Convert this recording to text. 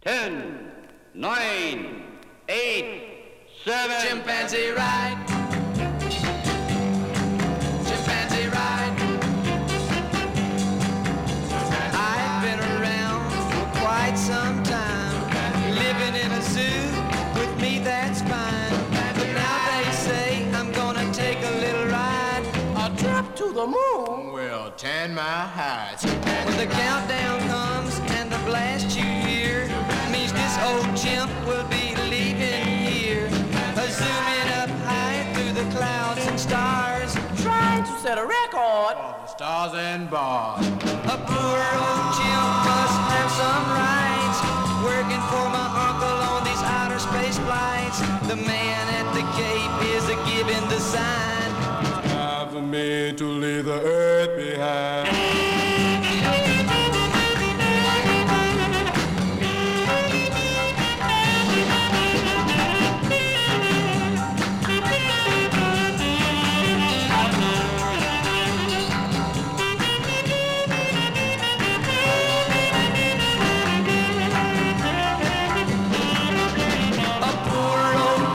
10, 9, 8, 7. Chimpanzee ride. Chimpanzee ride. I've been around for quite some time, living in a zoo, with me that's fine. But now they say I'm gonna take a little ride, a trip to the moon will tan my hide. When the countdown comes and the blast you hear means this old chimp will be leaving here, zooming up high through the clouds and stars, trying to set a record for the stars and bars. A poor old chimp must have some rights, working for my uncle on these outer space flights. The man at the Cape is a giving the sign. Time for me to leave the earth.